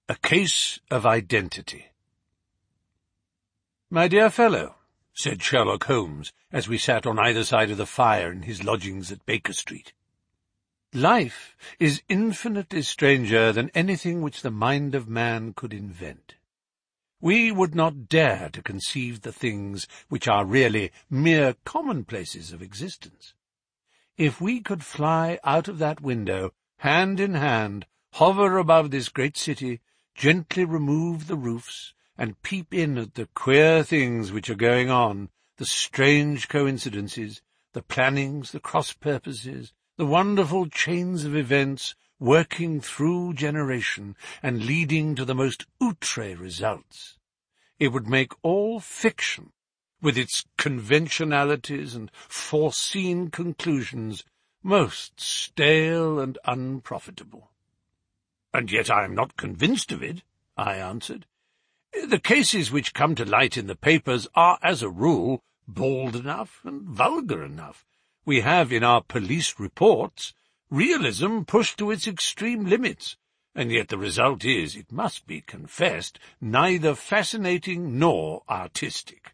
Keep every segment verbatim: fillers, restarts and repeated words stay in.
A Case of Identity. "My dear fellow," said Sherlock Holmes, as we sat on either side of the fire in his lodgings at Baker Street, "life is infinitely stranger than anything which the mind of man could invent. We would not dare to conceive the things which are really mere commonplaces of existence. If we could fly out of that window, hand in hand, hover above this great city, gently remove the roofs, and peep in at the queer things which are going on, the strange coincidences, the plannings, the cross-purposes, the wonderful chains of events working through generation and leading to the most outre results, it would make all fiction, with its conventionalities and foreseen conclusions, most stale and unprofitable." "And yet I am not convinced of it," I answered. "The cases which come to light in the papers are, as a rule, bald enough and vulgar enough. We have in our police reports realism pushed to its extreme limits, and yet the result is, it must be confessed, neither fascinating nor artistic.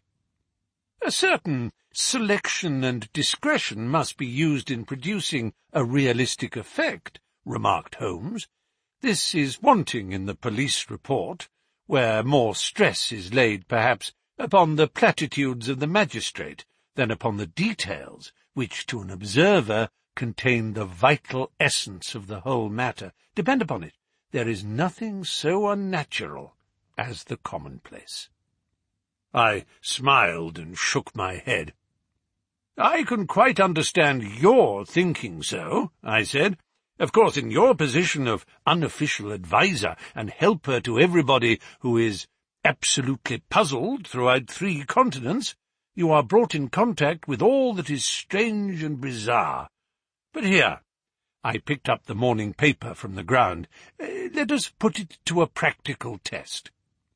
A certain selection and discretion must be used in producing a realistic effect," remarked Holmes. "This is wanting in the police report, where more stress is laid, perhaps, upon the platitudes of the magistrate than upon the details, which, to an observer, contain the vital essence of the whole matter. Depend upon it, there is nothing so unnatural as the commonplace." I smiled and shook my head. "I can quite understand your thinking so," I said. "Of course, in your position of unofficial adviser and helper to everybody who is absolutely puzzled throughout three continents, you are brought in contact with all that is strange and bizarre. But here," I picked up the morning paper from the ground, uh, "let us put it to a practical test.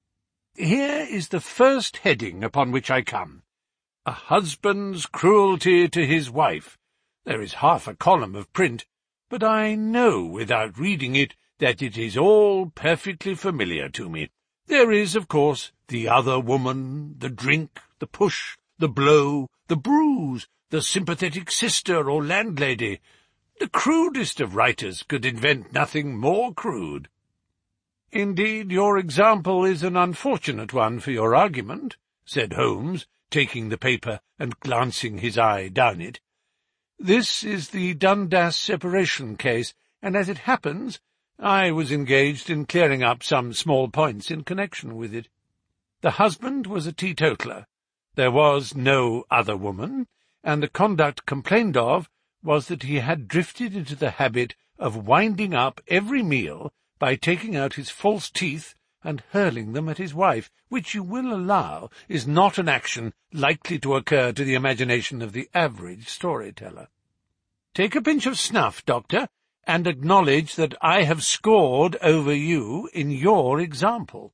Here is the first heading upon which I come. A husband's cruelty to his wife. There is half a column of print, but I know without reading it that it is all perfectly familiar to me. There is, of course, the other woman, the drink, the push, the blow, the bruise, the sympathetic sister or landlady. The crudest of writers could invent nothing more crude." "Indeed, your example is an unfortunate one for your argument," said Holmes, taking the paper and glancing his eye down it. "This is the Dundas separation case, and as it happens, I was engaged in clearing up some small points in connection with it. The husband was a teetotaler. There was no other woman, and the conduct complained of was that he had drifted into the habit of winding up every meal by taking out his false teeth and hurling them at his wife, which you will allow is not an action likely to occur to the imagination of the average storyteller. Take a pinch of snuff, Doctor, and acknowledge that I have scored over you in your example."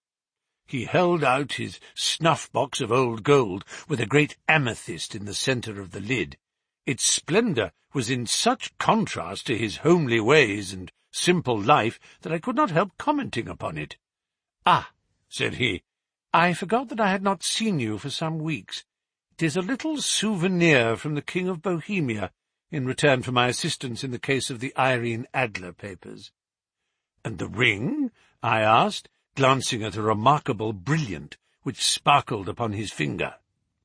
He held out his snuff-box of old gold with a great amethyst in the centre of the lid. Its splendour was in such contrast to his homely ways and simple life that I could not help commenting upon it. "Ah," said he, "I forgot that I had not seen you for some weeks. It is a little souvenir from the King of Bohemia, in return for my assistance in the case of the Irene Adler papers." "And the ring?" I asked, glancing at a remarkable brilliant which sparkled upon his finger.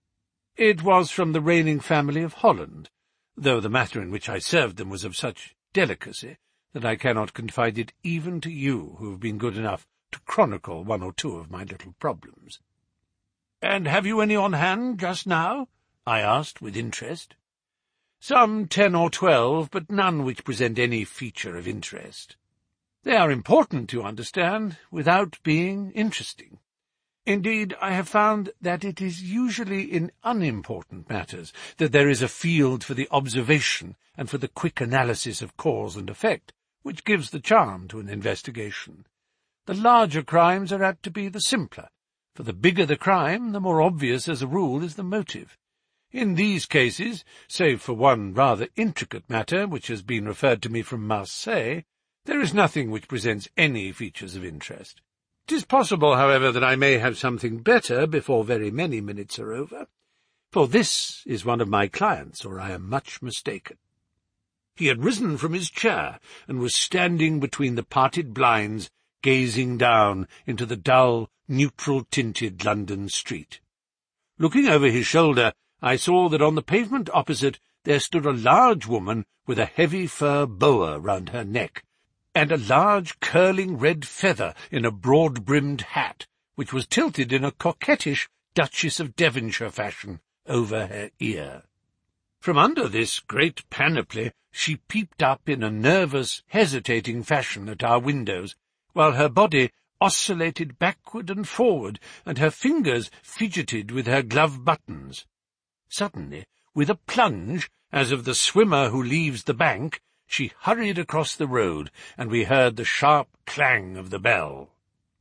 "It was from the reigning family of Holland, though the matter in which I served them was of such delicacy that I cannot confide it even to you, who have been good enough to chronicle one or two of my little problems." "And have you any on hand just now?" I asked with interest. "Some ten or twelve, but none which present any feature of interest. They are important, you understand, without being interesting. Indeed, I have found that it is usually in unimportant matters that there is a field for the observation and for the quick analysis of cause and effect, which gives the charm to an investigation. The larger crimes are apt to be the simpler, for the bigger the crime, the more obvious as a rule is the motive. In these cases, save for one rather intricate matter which has been referred to me from Marseilles, There is nothing which presents any features of interest. It is possible, however, that I may have something better before very many minutes are over, for this is one of my clients, or I am much mistaken." He had risen from his chair, and was standing between the parted blinds, gazing down into the dull, neutral-tinted London street. Looking over his shoulder, I saw that on the pavement opposite there stood a large woman with a heavy fur boa round her neck, and a large curling red feather in a broad-brimmed hat, which was tilted in a coquettish Duchess of Devonshire fashion over her ear. From under this great panoply she peeped up in a nervous, hesitating fashion at our windows, while her body oscillated backward and forward, and her fingers fidgeted with her glove buttons. Suddenly, with a plunge, as of the swimmer who leaves the bank, she hurried across the road, and we heard the sharp clang of the bell.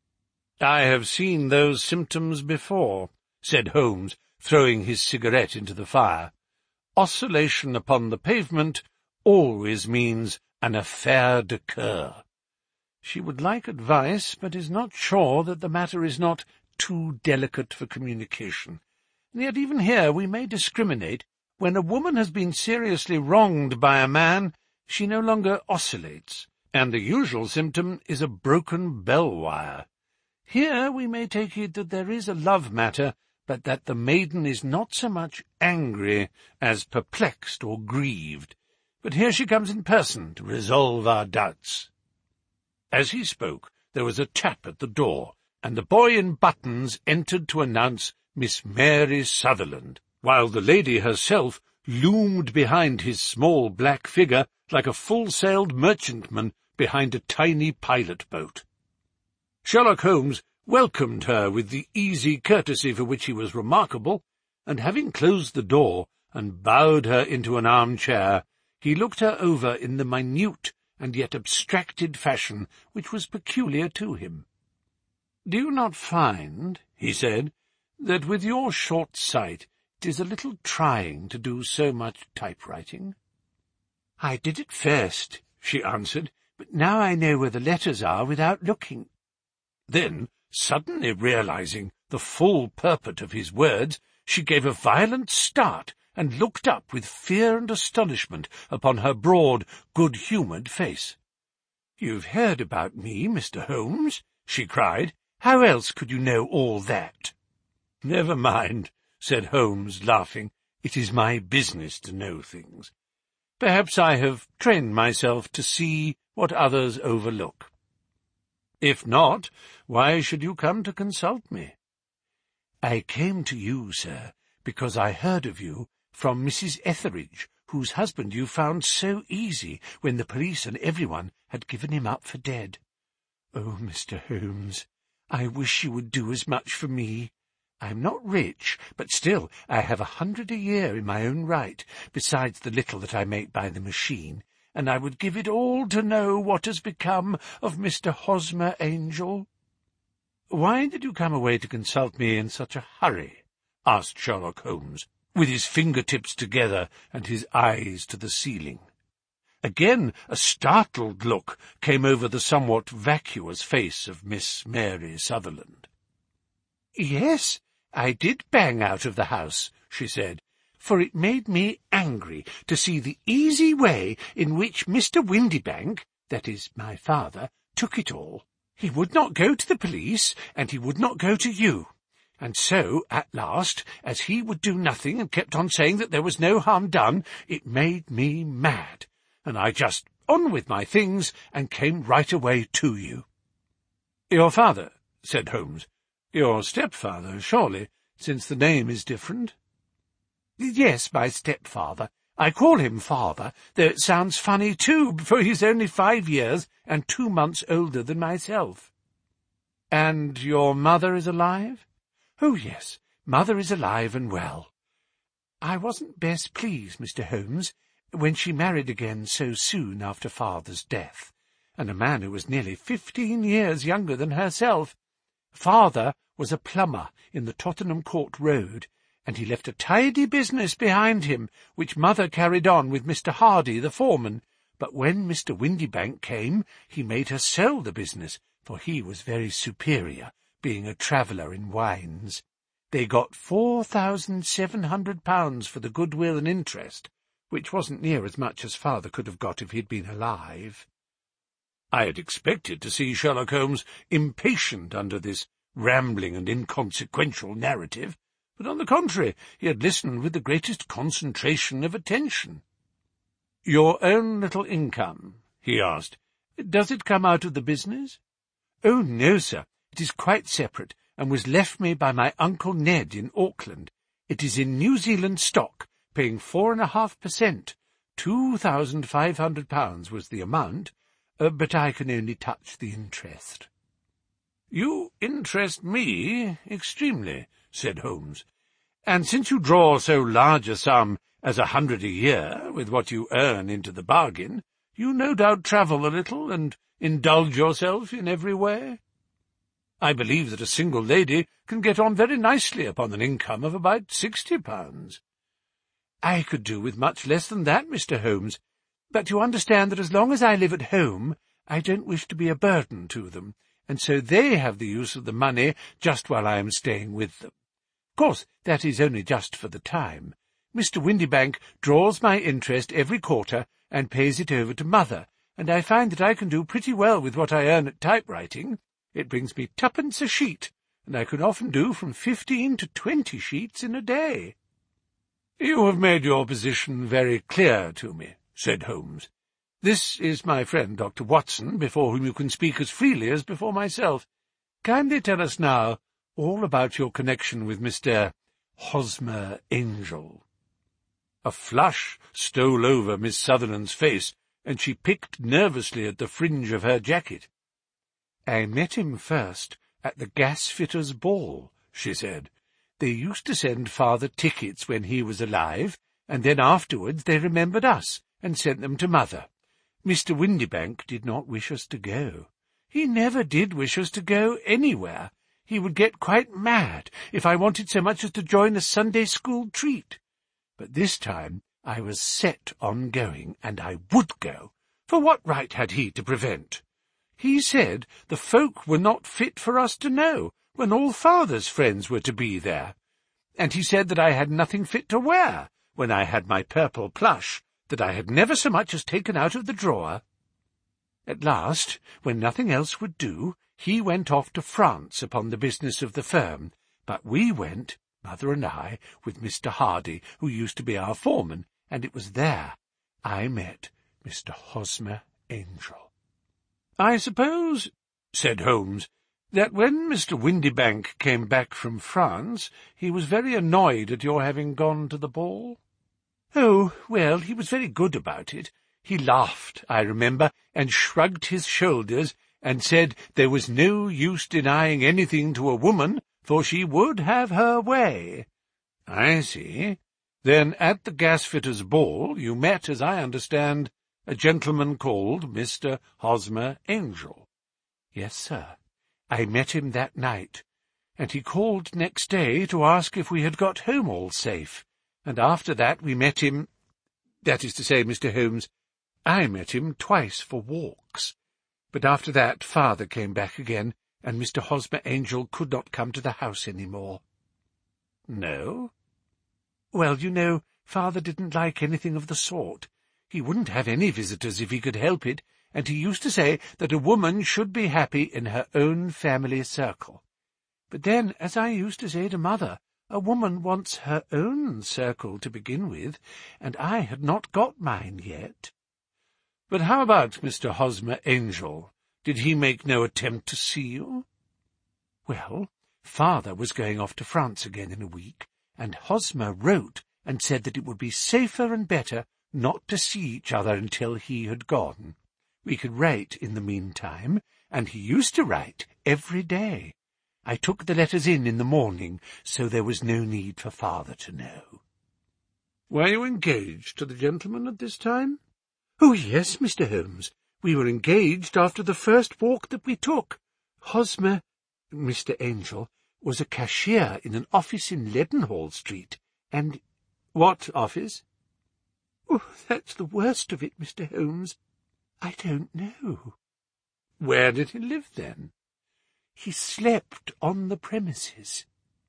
"I have seen those symptoms before," said Holmes, throwing his cigarette into the fire. "Oscillation upon the pavement always means an affaire de coeur. She would like advice, but is not sure that the matter is not too delicate for communication. And yet even here we may discriminate. When a woman has been seriously wronged by a man, she no longer oscillates, and the usual symptom is a broken bell-wire. Here we may take it that there is a love matter, but that the maiden is not so much angry as perplexed or grieved. But here she comes in person to resolve our doubts." As he spoke, there was a tap at the door, and the boy in buttons entered to announce Miss Mary Sutherland, while the lady herself loomed behind his small black figure like a full-sailed merchantman behind a tiny pilot-boat. Sherlock Holmes welcomed her with the easy courtesy for which he was remarkable, and having closed the door and bowed her into an armchair, he looked her over in the minute and yet abstracted fashion which was peculiar to him. "Do you not find," he said, "that with your short sight it is a little trying to do so much typewriting?" "I did at first," she answered, "but now I know where the letters are without looking." Then, suddenly realizing the full purport of his words, she gave a violent start, and looked up with fear and astonishment upon her broad, good-humoured face. "You've heard about me, Mister Holmes," she cried. "How else could you know all that?" "Never mind," said Holmes, laughing. "It is my business to know things. Perhaps I have trained myself to see what others overlook. If not, why should you come to consult me?" "I came to you, sir, because I heard of you from Missus Etheridge, whose husband you found so easy when the police and everyone had given him up for dead. Oh, Mister Holmes, I wish you would do as much for me. I am not rich, but still I have a hundred a year in my own right, besides the little that I make by the machine, and I would give it all to know what has become of Mister Hosmer Angel." "Why did you come away to consult me in such a hurry?" asked Sherlock Holmes, with his fingertips together and his eyes to the ceiling. Again a startled look came over the somewhat vacuous face of Miss Mary Sutherland. "Yes, I did bang out of the house," she said, "for it made me angry to see the easy way in which Mister Windybank, that is, my father, took it all. He would not go to the police, and he would not go to you. And so, at last, as he would do nothing and kept on saying that there was no harm done, it made me mad, and I just on with my things and came right away to you." "Your father," said Holmes. "Your stepfather, surely, since the name is different?" "Yes, my stepfather. I call him father, though it sounds funny too, for he's only five years and two months older than myself." "And your mother is alive?" "Oh, yes, mother is alive and well. I wasn't best pleased, Mister Holmes, when she married again so soon after father's death, and a man who was nearly fifteen years younger than herself. Father was a plumber in the Tottenham Court Road, and he left a tidy business behind him, which mother carried on with Mister Hardy, the foreman, but when Mister Windybank came, he made her sell the business, for he was very superior, being a traveller in wines. They got four thousand seven hundred pounds for the goodwill and interest, which wasn't near as much as father could have got if he'd been alive. I had expected to see Sherlock Holmes impatient under this rambling and inconsequential narrative, but on the contrary, he had listened with the greatest concentration of attention. "Your own little income?" he asked. "Does it come out of the business?" "Oh, no, sir. It is quite separate, and was left me by my Uncle Ned in Auckland. It is in New Zealand stock, paying four and a half per cent. Two thousand five hundred pounds was the amount, uh, but I can only touch the interest." "You interest me extremely," said Holmes, "and since you draw so large a sum as a hundred a year, with what you earn into the bargain, you no doubt travel a little and indulge yourself in every way. I believe that a single lady can get on very nicely upon an income of about sixty pounds. "I could do with much less than that, Mister Holmes, but you understand that as long as I live at home, I don't wish to be a burden to them, and so they have the use of the money just while I am staying with them. Of course, that is only just for the time. Mister Windybank draws my interest every quarter and pays it over to mother, and I find that I can do pretty well with what I earn at typewriting. It brings me twopence a sheet, and I can often do from fifteen to twenty sheets in a day." "You have made your position very clear to me," said Holmes. "This is my friend Doctor Watson, before whom you can speak as freely as before myself. Kindly tell us now all about your connection with Mister Hosmer Angel." A flush stole over Miss Sutherland's face, and she picked nervously at the fringe of her jacket. "I met him first at the gasfitter's ball," she said. "They used to send father tickets when he was alive, and then afterwards they remembered us and sent them to mother. Mister Windybank did not wish us to go. He never did wish us to go anywhere. He would get quite mad if I wanted so much as to join a Sunday school treat. But this time I was set on going, and I would go, for what right had he to prevent? He said the folk were not fit for us to know, when all father's friends were to be there. And he said that I had nothing fit to wear, when I had my purple plush, that I had never so much as taken out of the drawer. At last, when nothing else would do, he went off to France upon the business of the firm, but we went, mother and I, with Mister Hardy, who used to be our foreman, and it was there I met Mister Hosmer Angel." "I suppose," said Holmes, "that when Mister Windybank came back from France, he was very annoyed at your having gone to the ball?" "Oh, well, he was very good about it. He laughed, I remember, and shrugged his shoulders, and said there was no use denying anything to a woman, for she would have her way." "I see. Then at the gasfitter's ball you met, as I understand, a gentleman called Mister Hosmer Angel." "Yes, sir. I met him that night, and he called next day to ask if we had got home all safe, and after that we met him— that is to say, Mister Holmes, I met him twice for walks, but after that father came back again, and Mister Hosmer Angel could not come to the house any more." "No?" "Well, you know, father didn't like anything of the sort. He wouldn't have any visitors if he could help it, and he used to say that a woman should be happy in her own family circle. But then, as I used to say to mother, a woman wants her own circle to begin with, and I had not got mine yet." "But how about Mister Hosmer Angel? Did he make no attempt to see you?" "Well, father was going off to France again in a week, and Hosmer wrote and said that it would be safer and better not to see each other until he had gone. We could write in the meantime, and he used to write every day. I took the letters in in the morning, so there was no need for father to know." "Were you engaged to the gentleman at this time?" "Oh, yes, Mister Holmes. We were engaged after the first walk that we took. Hosmer, Mister Angel, was a cashier in an office in Leadenhall Street, and—" "What office?" "Oh, that's the worst of it, Mister Holmes. "I don't know." "Where did he live, then?" "He slept on the premises."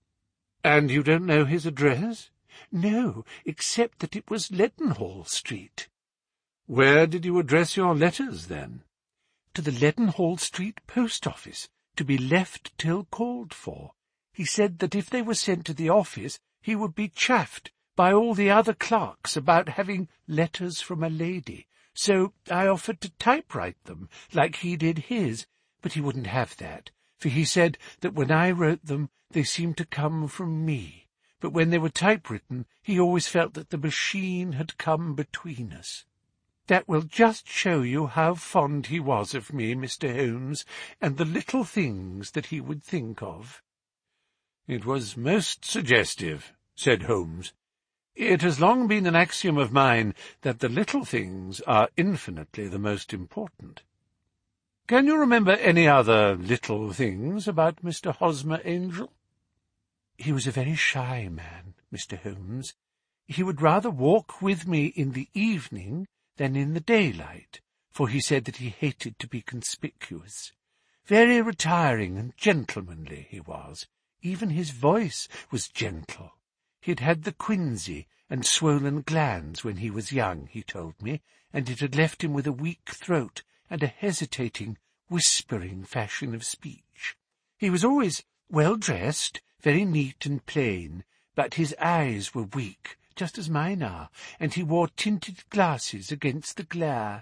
"And you don't know his address?" "No, except that it was Leadenhall Street." "Where did you address your letters, then?" "To the Leadenhall Street post office, to be left till called for. He said that if they were sent to the office, he would be chaffed by all the other clerks about having letters from a lady. So I offered to typewrite them, like he did his, but he wouldn't have that, for he said that when I wrote them they seemed to come from me, but when they were typewritten he always felt that the machine had come between us. That will just show you how fond he was of me, Mister Holmes, and the little things that he would think of." "It was most suggestive," said Holmes. "It has long been an axiom of mine that the little things are infinitely the most important. Can you remember any other little things about Mister Hosmer Angel?" "He was a very shy man, Mister Holmes. He would rather walk with me in the evening than in the daylight, for he said that he hated to be conspicuous. Very retiring and gentlemanly he was. Even his voice was gentle. He had had the quinsy and swollen glands when he was young, he told me, and it had left him with a weak throat and a hesitating, whispering fashion of speech. He was always well-dressed, very neat and plain, but his eyes were weak, just as mine are, and he wore tinted glasses against the glare."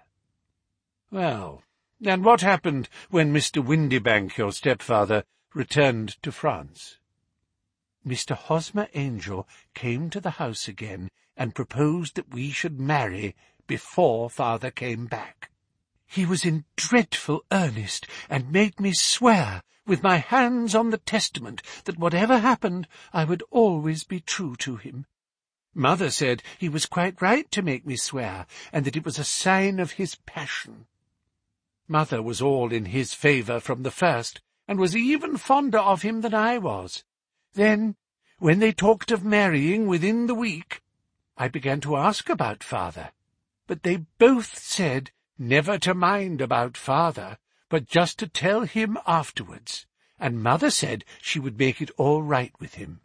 "Well, and what happened when Mister Windybank, your stepfather, returned to France?" "Mister Hosmer Angel came to the house again and proposed that we should marry before father came back. He was in dreadful earnest, and made me swear, with my hands on the testament, that whatever happened I would always be true to him. Mother said he was quite right to make me swear, and that it was a sign of his passion. Mother was all in his favour from the first, and was even fonder of him than I was. Then, when they talked of marrying within the week, I began to ask about father, but they both said never to mind about father, but just to tell him afterwards, and Mother said she would make it all right with him.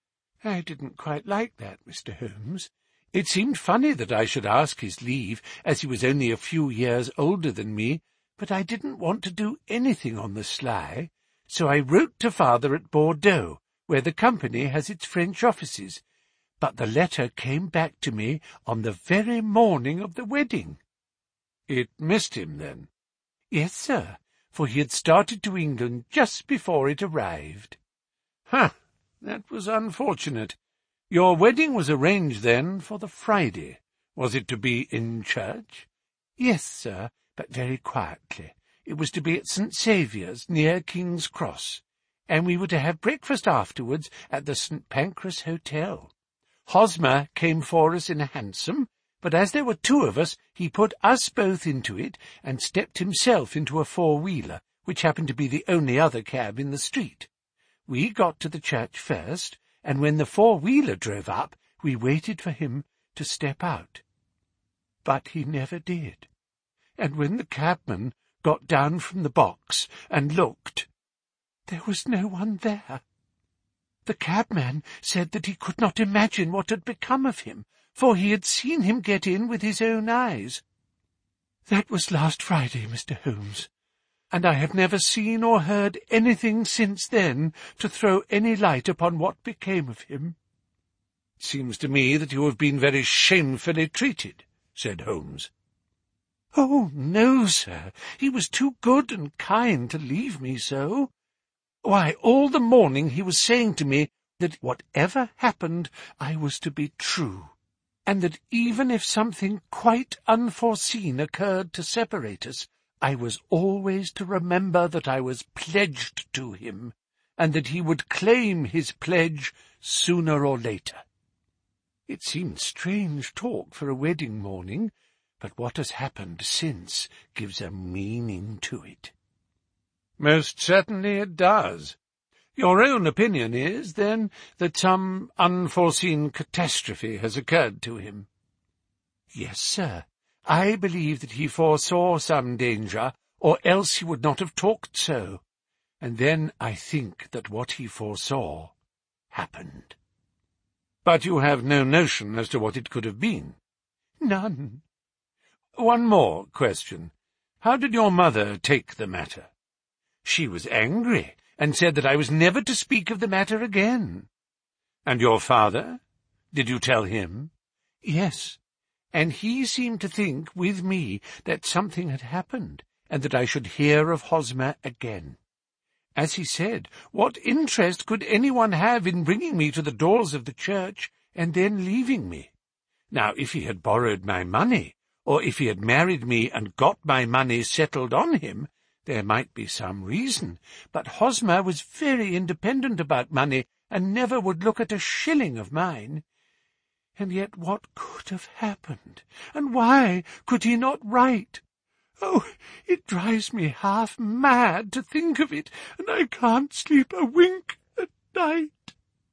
I didn't quite like that, Mister Holmes. It seemed funny that I should ask his leave, as he was only a few years older than me, but I didn't want to do anything on the sly, so I wrote to father at Bordeaux, where the company has its French offices, but the letter came back to me on the very morning of the wedding." "It missed him, then?" "Yes, sir, for he had started to England just before it arrived." "Ha! That was unfortunate. Your wedding was arranged, then, for the Friday. Was it to be in church?" "Yes, sir, but very quietly. It was to be at Saint Saviour's, near King's Cross, and we were to have breakfast afterwards at the Saint Pancras Hotel. Hosmer came for us in a hansom, but as there were two of us, he put us both into it, and stepped himself into a four-wheeler, which happened to be the only other cab in the street. We got to the church first, and when the four-wheeler drove up, we waited for him to step out. But he never did, and when the cabman got down from the box and looked, there was no one there. The cabman said that he could not imagine what had become of him, for he had seen him get in with his own eyes. That was last Friday, Mister Holmes, and I have never seen or heard anything since then to throw any light upon what became of him." "It seems to me that you have been very shamefully treated," said Holmes. "Oh, no, sir. He was too good and kind to leave me so. Why, all the morning he was saying to me that whatever happened I was to be true, and that even if something quite unforeseen occurred to separate us, I was always to remember that I was pledged to him, and that he would claim his pledge sooner or later. It seemed strange talk for a wedding morning, but what has happened since gives a meaning to it." "Most certainly it does. Your own opinion is, then, that some unforeseen catastrophe has occurred to him?" "Yes, sir. I believe that he foresaw some danger, or else he would not have talked so. And then I think that what he foresaw happened. But you have no notion as to what it could have been? None. One more question. How did your mother take the matter? She was angry, and said that I was never to speak of the matter again. And your father? Did you tell him? Yes, and he seemed to think, with me, that something had happened, and that I should hear of Hosmer again. As he said, what interest could anyone have in bringing me to the doors of the church and then leaving me? Now, if he had borrowed my money, or if he had married me and got my money settled on him, there might be some reason, but Hosmer was very independent about money, and never would look at a shilling of mine. And yet what could have happened, and why could he not write? Oh, it drives me half mad to think of it, and I can't sleep a wink at night.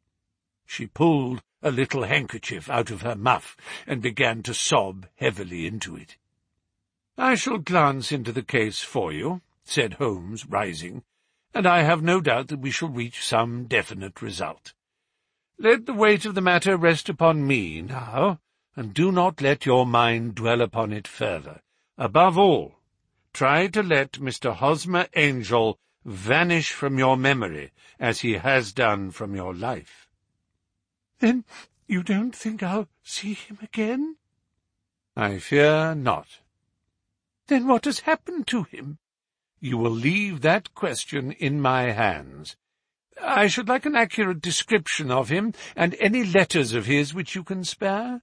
She pulled a little handkerchief out of her muff, and began to sob heavily into it. "I shall glance into the case for you," said Holmes, rising, "and I have no doubt that we shall reach some definite result. Let the weight of the matter rest upon me now, and do not let your mind dwell upon it further. Above all, try to let Mister Hosmer Angel vanish from your memory, as he has done from your life." "Then you don't think I'll see him again?" "I fear not." "Then what has happened to him?" "You will leave that question in my hands. I should like an accurate description of him, and any letters of his which you can spare."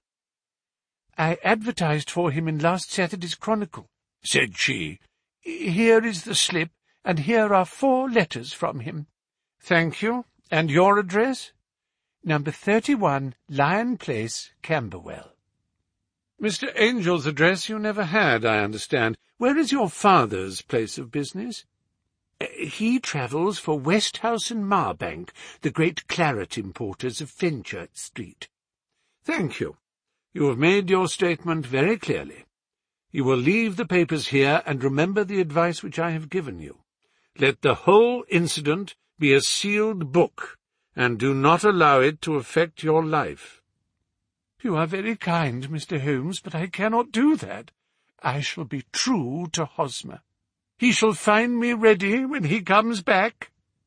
"I advertised for him in last Saturday's Chronicle," said she. "Here is the slip, and here are four letters from him." "Thank you. And your address?" "Number thirty-one, Lion Place, Camberwell." "Mister Angel's address you never had, I understand. Where is your father's place of business?" "He travels for Westhouse and Marbank, the great claret importers of Fenchurch Street." "Thank you. You have made your statement very clearly. You will leave the papers here, and remember the advice which I have given you. Let the whole incident be a sealed book, and do not allow it to affect your life." "You are very kind, Mister Holmes, but I cannot do that. I shall be true to Hosmer. He shall find me ready when he comes back."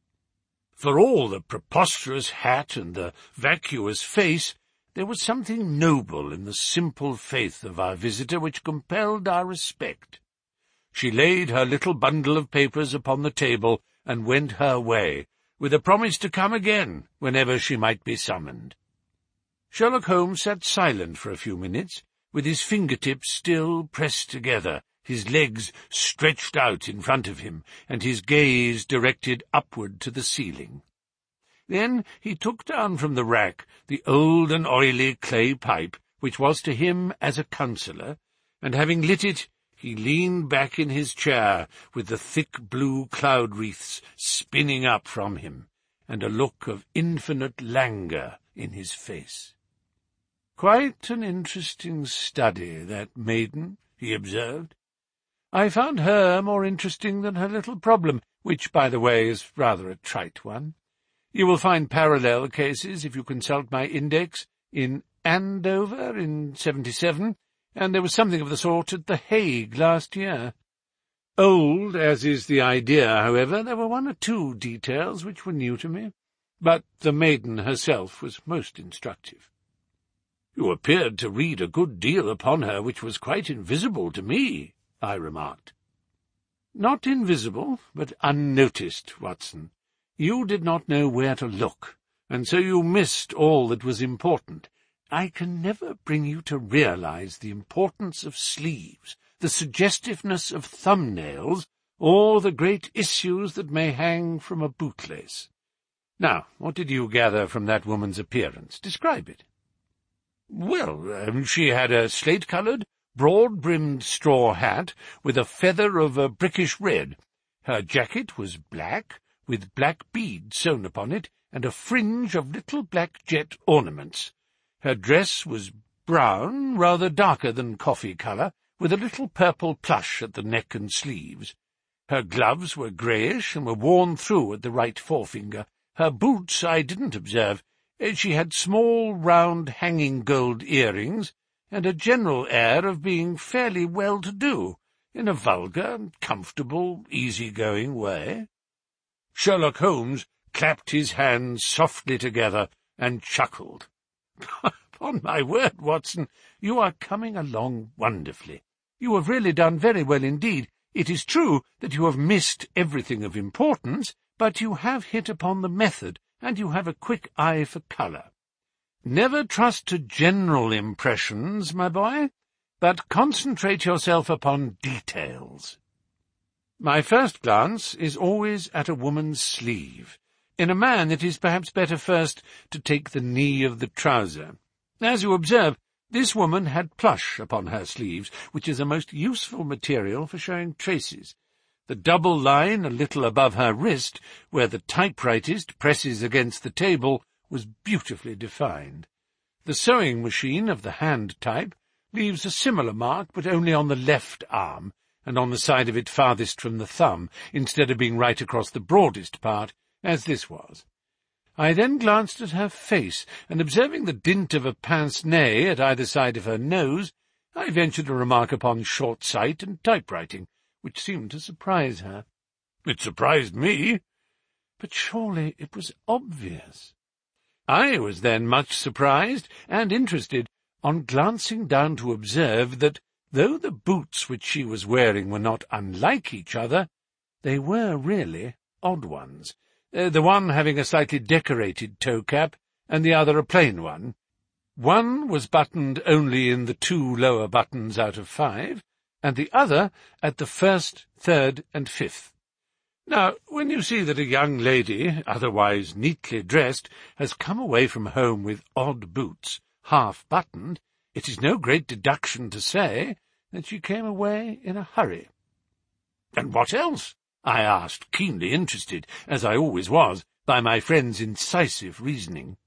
For all the preposterous hat and the vacuous face, there was something noble in the simple faith of our visitor which compelled our respect. She laid her little bundle of papers upon the table and went her way, with a promise to come again whenever she might be summoned. Sherlock Holmes sat silent for a few minutes, with his fingertips still pressed together, his legs stretched out in front of him, and his gaze directed upward to the ceiling. Then he took down from the rack the old and oily clay pipe, which was to him as a counsellor, and having lit it, he leaned back in his chair, with the thick blue cloud-wreaths spinning up from him, and a look of infinite languor in his face. "Quite an interesting study, that maiden," he observed. "I found her more interesting than her little problem, which, by the way, is rather a trite one. You will find parallel cases, if you consult my index, in Andover in seventy-seven, and there was something of the sort at The Hague last year. Old as is the idea, however, there were one or two details which were new to me, but the maiden herself was most instructive." "You appeared to read a good deal upon her which was quite invisible to me," I remarked. "Not invisible, but unnoticed, Watson. You did not know where to look, and so you missed all that was important. I can never bring you to realize the importance of sleeves, the suggestiveness of thumbnails, or the great issues that may hang from a bootlace. Now, what did you gather from that woman's appearance? Describe it." "Well, um, she had a slate-coloured, broad-brimmed straw hat with a feather of a brickish red. Her jacket was black, with black beads sewn upon it, and a fringe of little black jet ornaments. Her dress was brown, rather darker than coffee colour, with a little purple plush at the neck and sleeves. Her gloves were greyish and were worn through at the right forefinger. Her boots I didn't observe. She had small, round, hanging gold earrings, and a general air of being fairly well-to-do, in a vulgar, comfortable, easy-going way. Sherlock Holmes clapped his hands softly together and chuckled. "Upon my word, Watson, you are coming along wonderfully. You have really done very well indeed. It is true that you have missed everything of importance, but you have hit upon the method, and you have a quick eye for colour. Never trust to general impressions, my boy, but concentrate yourself upon details. My first glance is always at a woman's sleeve. In a man it is perhaps better first to take the knee of the trouser. As you observe, this woman had plush upon her sleeves, which is a most useful material for showing traces. The double line a little above her wrist, where the typewritist presses against the table, was beautifully defined. The sewing machine of the hand type leaves a similar mark, but only on the left arm, and on the side of it farthest from the thumb, instead of being right across the broadest part, as this was. I then glanced at her face, and observing the dint of a pince-nez at either side of her nose, I ventured a remark upon short sight and typewriting, which seemed to surprise her. It surprised me, but surely it was obvious. I was then much surprised and interested on glancing down to observe that, though the boots which she was wearing were not unlike each other, they were really odd ones, uh, the one having a slightly decorated toe-cap, and the other a plain one. One was buttoned only in the two lower buttons out of five, and the other at the first, third, and fifth. Now, when you see that a young lady, otherwise neatly dressed, has come away from home with odd boots, half-buttoned, it is no great deduction to say that she came away in a hurry. "And what else?" I asked, keenly interested, as I always was, by my friend's incisive reasoning.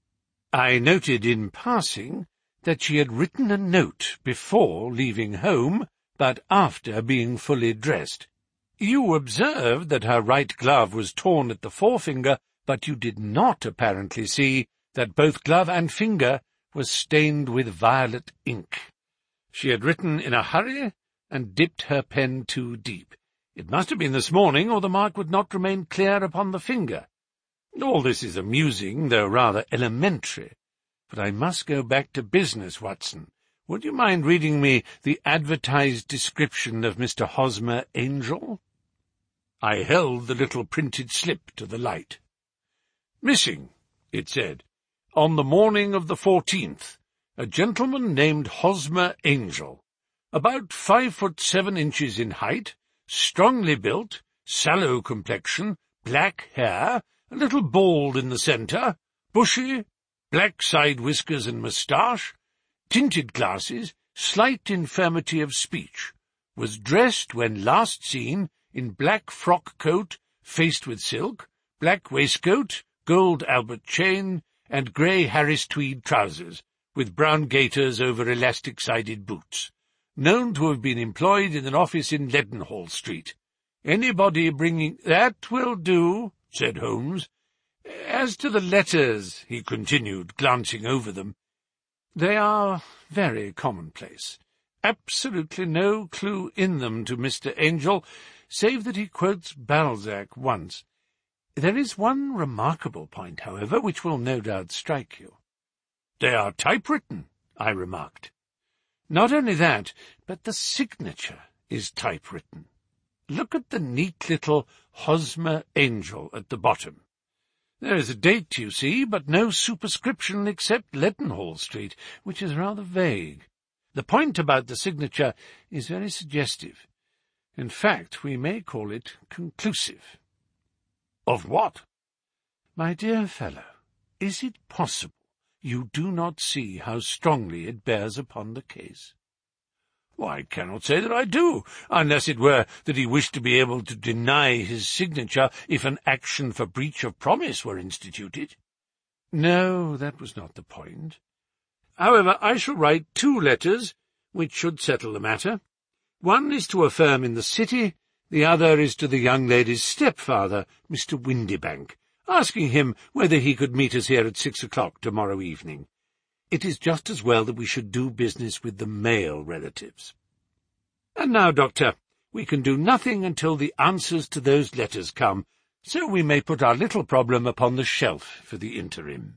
I noted in passing that she had written a note before leaving home, but after being fully dressed. You observed that her right glove was torn at the forefinger, but you did not apparently see that both glove and finger was stained with violet ink. She had written in a hurry and dipped her pen too deep. It must have been this morning, or the mark would not remain clear upon the finger. All this is amusing, though rather elementary. But I must go back to business, Watson. Would you mind reading me the advertised description of Mister Hosmer Angel? I held the little printed slip to the light. "Missing," it said, "on the morning of the fourteenth, a gentleman named Hosmer Angel, about five foot seven inches in height, strongly built, sallow complexion, black hair, a little bald in the centre, bushy, black side whiskers and moustache, tinted glasses, slight infirmity of speech, was dressed when last seen in black frock coat faced with silk, black waistcoat, gold Albert chain, and grey Harris tweed trousers, with brown gaiters over elastic-sided boots, known to have been employed in an office in Leadenhall Street. Anybody bringing—" "That will do," said Holmes. "As to the letters," he continued, glancing over them, "they are very commonplace. Absolutely no clue in them to Mister Angel, save that he quotes Balzac once. There is one remarkable point, however, which will no doubt strike you." "They are typewritten," I remarked. "Not only that, but the signature is typewritten. Look at the neat little Hosmer Angel at the bottom. There is a date, you see, but no superscription except Leadenhall Street, which is rather vague. The point about the signature is very suggestive. In fact, we may call it conclusive." "Of what?" "My dear fellow, is it possible you do not see how strongly it bears upon the case?" "Well, I cannot say that I do, unless it were that he wished to be able to deny his signature if an action for breach of promise were instituted." "No, that was not the point. However, I shall write two letters, which should settle the matter. One is to a firm in the city, the other is to the young lady's stepfather, Mister Windibank, asking him whether he could meet us here at six o'clock tomorrow evening. It is just as well that we should do business with the male relatives. And now, Doctor, we can do nothing until the answers to those letters come, so we may put our little problem upon the shelf for the interim.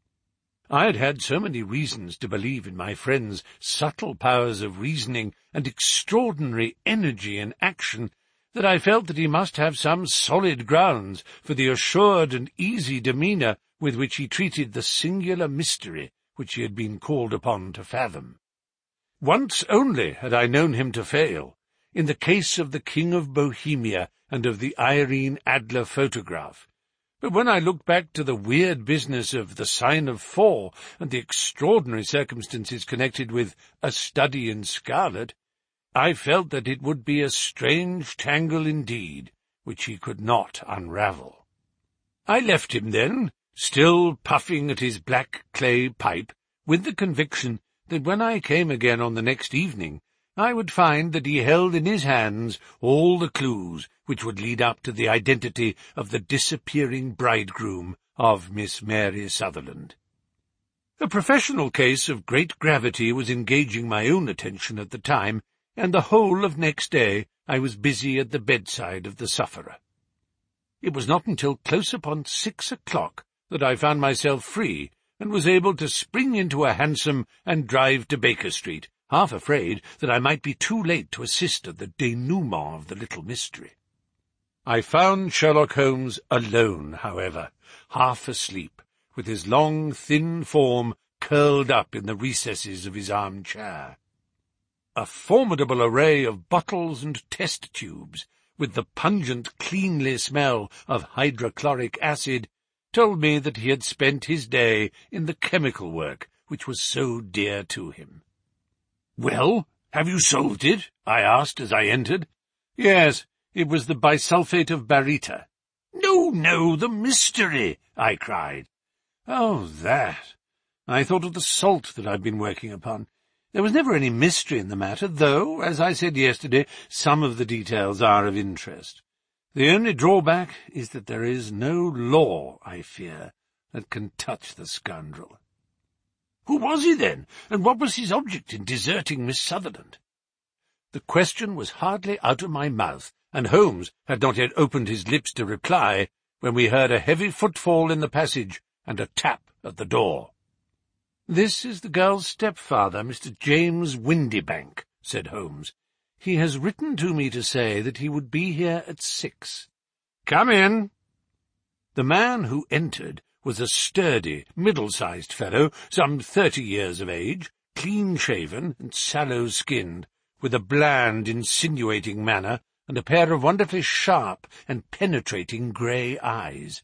I had had so many reasons to believe in my friend's subtle powers of reasoning and extraordinary energy in action that I felt that he must have some solid grounds for the assured and easy demeanour with which he treated the singular mystery which he had been called upon to fathom. Once only had I known him to fail, in the case of the King of Bohemia and of the Irene Adler photograph. But when I looked back to the weird business of the Sign of Four and the extraordinary circumstances connected with A Study in Scarlet, I felt that it would be a strange tangle indeed, which he could not unravel. I left him then, still puffing at his black clay pipe, with the conviction that when I came again on the next evening, I would find that he held in his hands all the clues which would lead up to the identity of the disappearing bridegroom of Miss Mary Sutherland. A professional case of great gravity was engaging my own attention at the time, and the whole of next day I was busy at the bedside of the sufferer. It was not until close upon six o'clock that I found myself free, and was able to spring into a hansom and drive to Baker Street, half afraid that I might be too late to assist at the denouement of the little mystery. I found Sherlock Holmes alone, however, half asleep, with his long, thin form curled up in the recesses of his arm-chair. A formidable array of bottles and test-tubes, with the pungent, cleanly smell of hydrochloric acid, told me that he had spent his day in the chemical work which was so dear to him. "Well, have you solved it?" I asked as I entered. "Yes, it was the bisulfate of baryta." "No, no, the mystery!" I cried. "Oh, that! I thought of the salt that I've been working upon. There was never any mystery in the matter, though, as I said yesterday, some of the details are of interest. The only drawback is that there is no law, I fear, that can touch the scoundrel." "Who was he, then, and what was his object in deserting Miss Sutherland?" The question was hardly out of my mouth, and Holmes had not yet opened his lips to reply, when we heard a heavy footfall in the passage and a tap at the door. "This is the girl's stepfather, Mister James Windibank," said Holmes. "He has written to me to say that he would be here at six." "Come in." The man who entered was a sturdy, middle-sized fellow, some thirty years of age, clean-shaven and sallow-skinned, with a bland, insinuating manner and a pair of wonderfully sharp and penetrating grey eyes.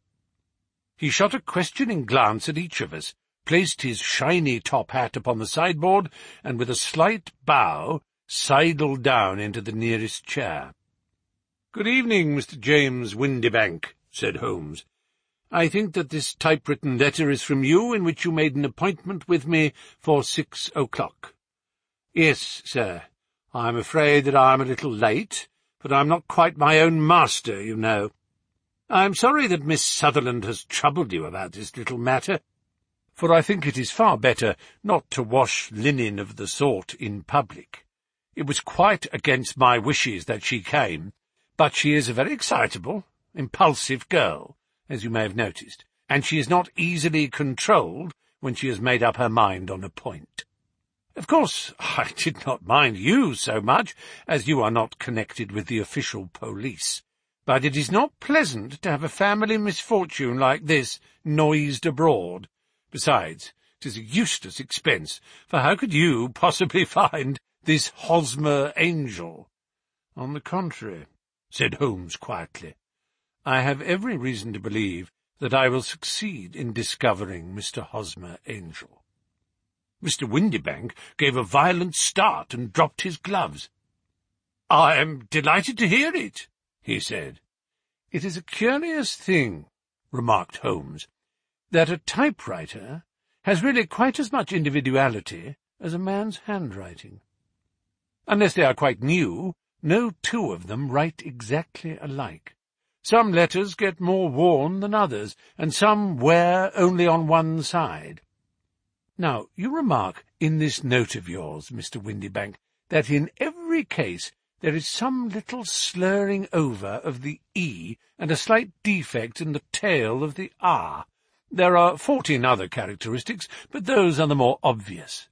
He shot a questioning glance at each of us, placed his shiny top hat upon the sideboard, and with a slight bow sidled down into the nearest chair. "Good evening, Mister James Windibank," said Holmes. "I think that this typewritten letter is from you, in which you made an appointment with me for six o'clock." "Yes, sir. I'm afraid that I'm a little late, but I'm not quite my own master, you know. I'm sorry that Miss Sutherland has troubled you about this little matter, for I think it is far better not to wash linen of the sort in public. It was quite against my wishes that she came, but she is a very excitable, impulsive girl, as you may have noticed, and she is not easily controlled when she has made up her mind on a point. Of course, I did not mind you so much, as you are not connected with the official police, but it is not pleasant to have a family misfortune like this noised abroad. Besides, it is a useless expense, for how could you possibly find this Hosmer Angel?" "On the contrary," said Holmes quietly, "I have every reason to believe that I will succeed in discovering Mister Hosmer Angel." Mister Windibank gave a violent start and dropped his gloves. "I am delighted to hear it," he said. "It is a curious thing," remarked Holmes, "that a typewriter has really quite as much individuality as a man's handwriting. Unless they are quite new, no two of them write exactly alike. Some letters get more worn than others, and some wear only on one side. Now, you remark in this note of yours, Mister Windibank, that in every case there is some little slurring over of the E and a slight defect in the tail of the R. There are fourteen other characteristics, but those are the more obvious.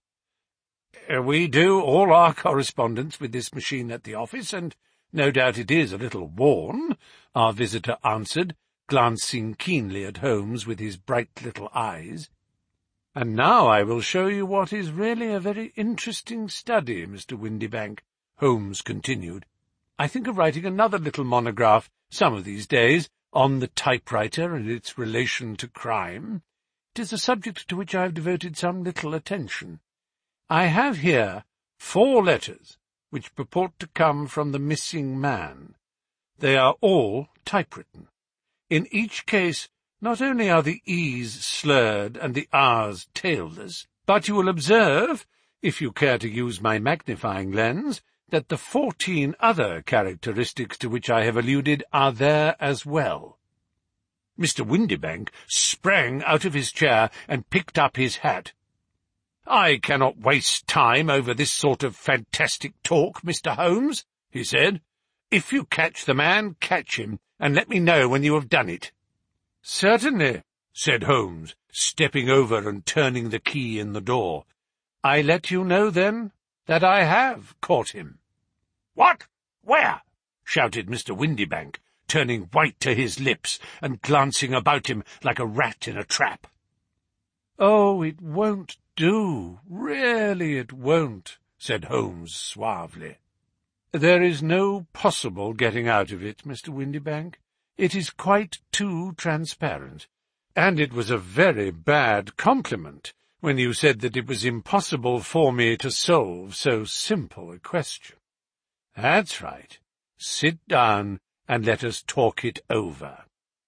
We do all our correspondence with this machine at the office, and no doubt it is a little worn, our visitor answered, glancing keenly at Holmes with his bright little eyes. And now I will show you what is really a very interesting study, Mister Windibank, Holmes continued. I think of writing another little monograph some of these days on the typewriter and its relation to crime. It is a subject to which I have devoted some little attention. I have here four letters which purport to come from the missing man. They are all typewritten. In each case, not only are the E's slurred and the R's tailless, but you will observe, if you care to use my magnifying lens, that the fourteen other characteristics to which I have alluded are there as well. Mister Windibank sprang out of his chair and picked up his hat. "I cannot waste time over this sort of fantastic talk, Mister Holmes," he said. "If you catch the man, catch him, and let me know when you have done it." "Certainly," said Holmes, stepping over and turning the key in the door. "I let you know, then, that I have caught him." "What? Where?" shouted Mister Windibank, turning white to his lips and glancing about him like a rat in a trap. "Oh, it won't do, really it won't," said Holmes suavely. "There is no possible getting out of it, Mister Windibank. It is quite too transparent, and it was a very bad compliment when you said that it was impossible for me to solve so simple a question. That's right. Sit down and let us talk it over."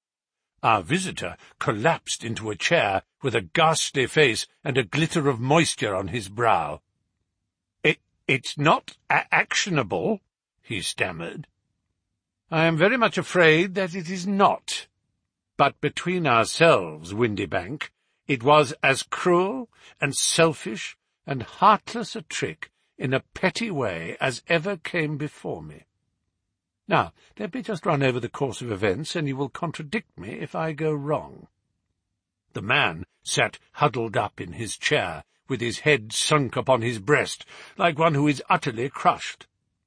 Our visitor collapsed into a chair with a ghastly face and a glitter of moisture on his brow. It, it's not a actionable," he stammered. "I am very much afraid that it is not. But between ourselves, Windibank, it was as cruel and selfish and heartless a trick in a petty way as ever came before me. Now, let me just run over the course of events, and you will contradict me if I go wrong." The man sat huddled up in his chair, with his head sunk upon his breast, like one who is utterly crushed.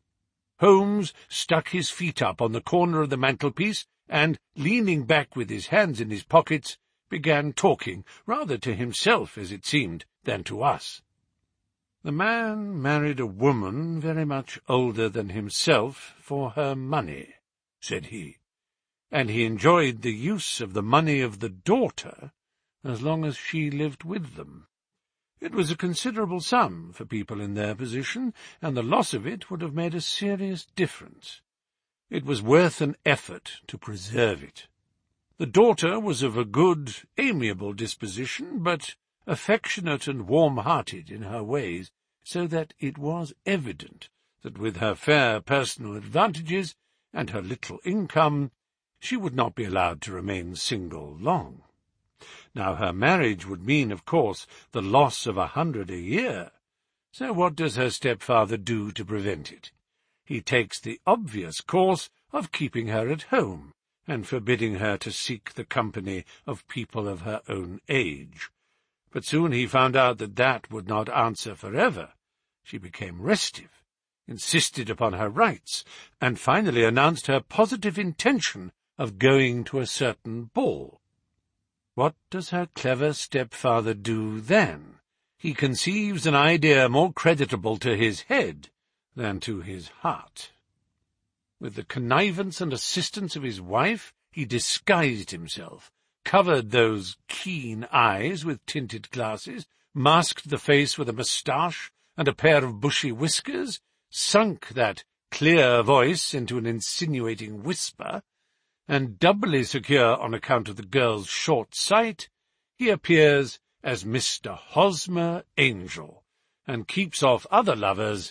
Holmes stuck his feet up on the corner of the mantelpiece, and, leaning back with his hands in his pockets, began talking, rather to himself, as it seemed, than to us. "The man married a woman very much older than himself for her money," said he, "and he enjoyed the use of the money of the daughter as long as she lived with them. It was a considerable sum for people in their position, and the loss of it would have made a serious difference. It was worth an effort to preserve it. The daughter was of a good, amiable disposition, but affectionate and warm-hearted in her ways, so that it was evident that with her fair personal advantages and her little income, she would not be allowed to remain single long. Now her marriage would mean, of course, the loss of a hundred a year. So what does her stepfather do to prevent it? He takes the obvious course of keeping her at home, and forbidding her to seek the company of people of her own age. But soon he found out that that would not answer forever. She became restive, insisted upon her rights, and finally announced her positive intention of going to a certain ball. What does her clever stepfather do then? He conceives an idea more creditable to his head than to his heart. With the connivance and assistance of his wife, he disguised himself, covered those keen eyes with tinted glasses, masked the face with a moustache and a pair of bushy whiskers, sunk that clear voice into an insinuating whisper, and doubly secure on account of the girl's short sight, he appears as Mister Hosmer Angel, and keeps off other lovers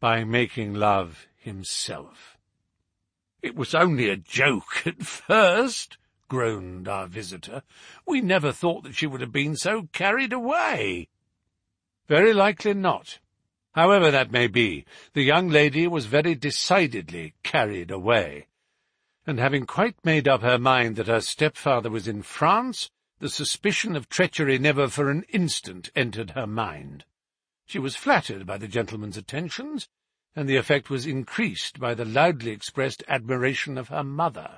by making love himself. "It was only a joke at first," groaned our visitor. "We never thought that she would have been so carried away." "Very likely not. However that may be, the young lady was very decidedly carried away, and having quite made up her mind that her stepfather was in France, the suspicion of treachery never for an instant entered her mind. She was flattered by the gentleman's attentions, and the effect was increased by the loudly expressed admiration of her mother.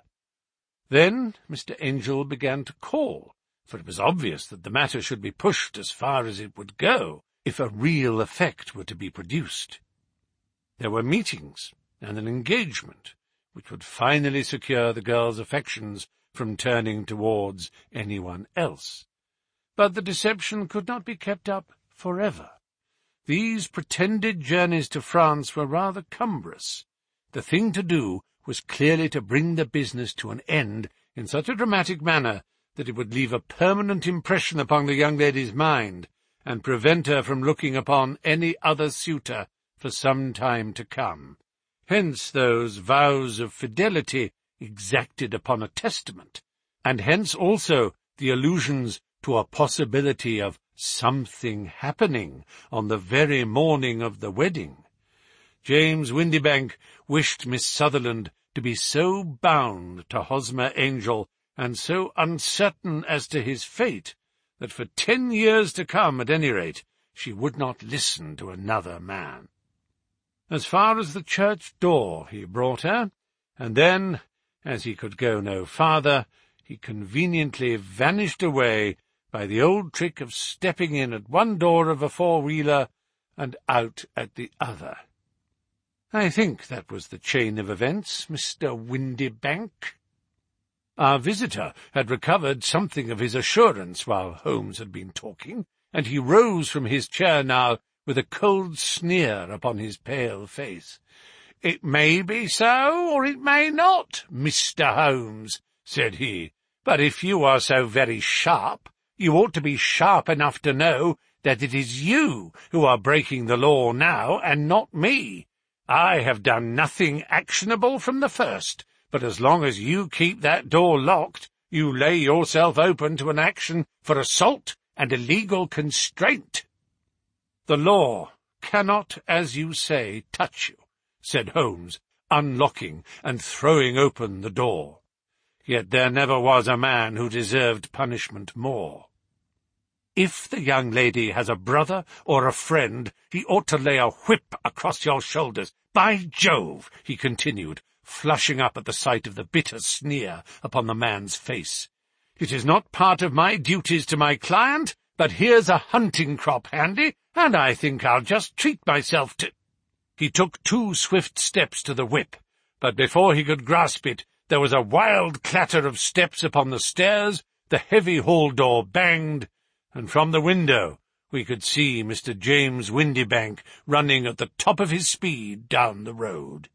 Then Mister Angel began to call, for it was obvious that the matter should be pushed as far as it would go, if a real effect were to be produced. There were meetings and an engagement, which would finally secure the girl's affections from turning towards anyone else. But the deception could not be kept up forever. These pretended journeys to France were rather cumbrous. The thing to do was clearly to bring the business to an end in such a dramatic manner that it would leave a permanent impression upon the young lady's mind, and prevent her from looking upon any other suitor for some time to come. Hence those vows of fidelity exacted upon a testament, and hence also the allusions to a possibility of something happening on the very morning of the wedding. James Windibank wished Miss Sutherland to be so bound to Hosmer Angel and so uncertain as to his fate that for ten years to come, at any rate, she would not listen to another man. As far as the church door he brought her, and then, as he could go no farther, he conveniently vanished away by the old trick of stepping in at one door of a four-wheeler and out at the other. I think that was the chain of events, Mister Windibank." Our visitor had recovered something of his assurance while Holmes had been talking, and he rose from his chair now with a cold sneer upon his pale face. "It may be so, or it may not, Mister Holmes," said he, "but if you are so very sharp, you ought to be sharp enough to know that it is you who are breaking the law now, and not me. I have done nothing actionable from the first, but as long as you keep that door locked, you lay yourself open to an action for assault and illegal constraint." "The law cannot, as you say, touch you," said Holmes, unlocking and throwing open the door. "Yet there never was a man who deserved punishment more. If the young lady has a brother or a friend, he ought to lay a whip across your shoulders. By Jove," he continued, flushing up at the sight of the bitter sneer upon the man's face, "it is not part of my duties to my client, but here's a hunting crop handy, and I think I'll just treat myself to—" He took two swift steps to the whip, but before he could grasp it, there was a wild clatter of steps upon the stairs, the heavy hall door banged, and from the window we could see Mister James Windibank running at the top of his speed down the road.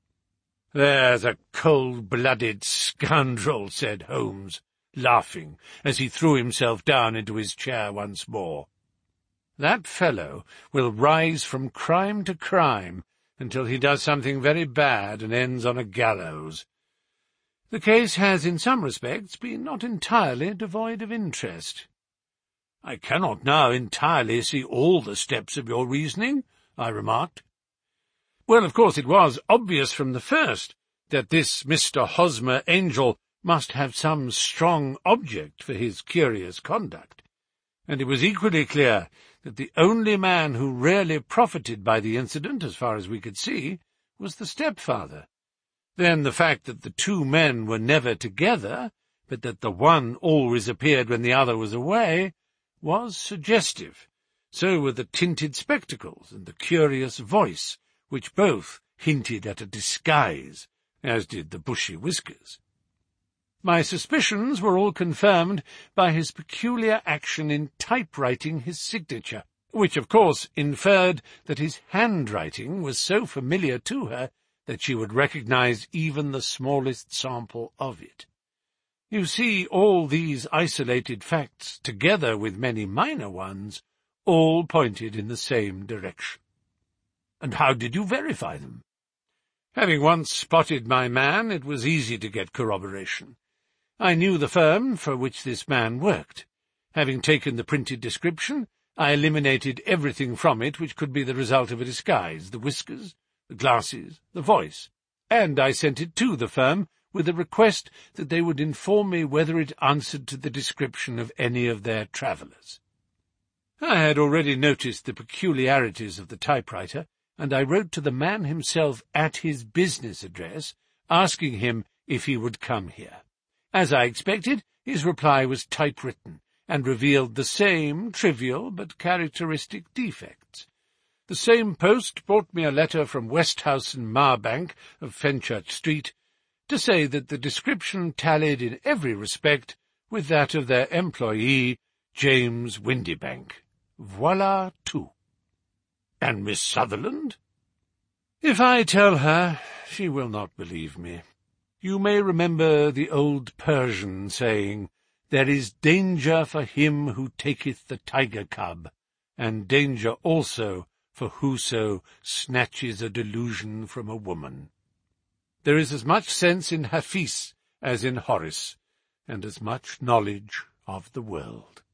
"There's a cold-blooded scoundrel," said Holmes, laughing, as he threw himself down into his chair once more. "That fellow will rise from crime to crime until he does something very bad and ends on a gallows. The case has, in some respects, been not entirely devoid of interest." "I cannot now entirely see all the steps of your reasoning," I remarked. "Well, of course it was obvious from the first that this Mister Hosmer Angel must have some strong object for his curious conduct, and it was equally clear that the only man who really profited by the incident, as far as we could see, was the stepfather. Then the fact that the two men were never together, but that the one always appeared when the other was away, was suggestive. So were the tinted spectacles and the curious voice, which both hinted at a disguise, as did the bushy whiskers. My suspicions were all confirmed by his peculiar action in typewriting his signature, which of course inferred that his handwriting was so familiar to her that she would recognize even the smallest sample of it. You see, all these isolated facts, together with many minor ones, all pointed in the same direction. And how did you verify them? Having once spotted my man, it was easy to get corroboration. I knew the firm for which this man worked. Having taken the printed description, I eliminated everything from it which could be the result of a disguise, the whiskers, the glasses, the voice, and I sent it to the firm with a request that they would inform me whether it answered to the description of any of their travellers. I had already noticed the peculiarities of the typewriter, and I wrote to the man himself at his business address, asking him if he would come here. As I expected, his reply was typewritten, and revealed the same trivial but characteristic defects. The same post brought me a letter from Westhouse and Marbank of Fenchurch Street to say that the description tallied in every respect with that of their employee, James Windibank. Voilà tout. And Miss Sutherland? If I tell her, she will not believe me. You may remember the old Persian saying, "There is danger for him who taketh the tiger-cub, and danger also for whoso snatches a delusion from a woman." There is as much sense in Hafiz as in Horace, and as much knowledge of the world.